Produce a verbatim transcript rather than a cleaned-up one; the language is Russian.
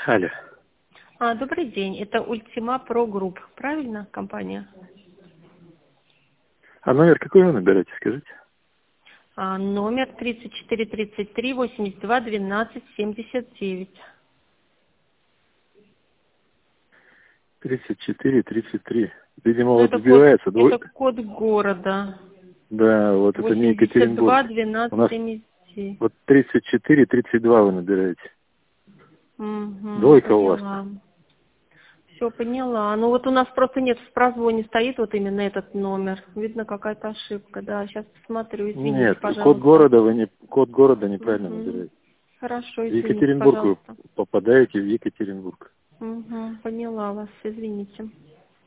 Алло. А, добрый день, это Ultima Pro Group, правильно, компания? А номер какой вы набираете, скажите? А, номер тридцать четыре тридцать три восемьдесят два двенадцать семьдесят девять. тридцать четыре тридцать три. Видимо, Ну, вот это код, сбивается. Двой... это код города. Да, вот это не восемьдесят два Екатеринбург. У двенадцать нас семьдесят девять. вот тридцать четыре тридцать два вы набираете. Угу, Двойка у вас-то. поняла. Все поняла. Ну вот у нас просто нет, в прозвоне стоит вот именно этот номер. Видно, какая-то ошибка. Да, сейчас посмотрю. Извините, Нет, код пожалуйста. города вы не код города неправильно Угу. набираете. Хорошо, В извините, Екатеринбург вы пожалуйста. попадаете в Екатеринбург. Угу, поняла вас, извините.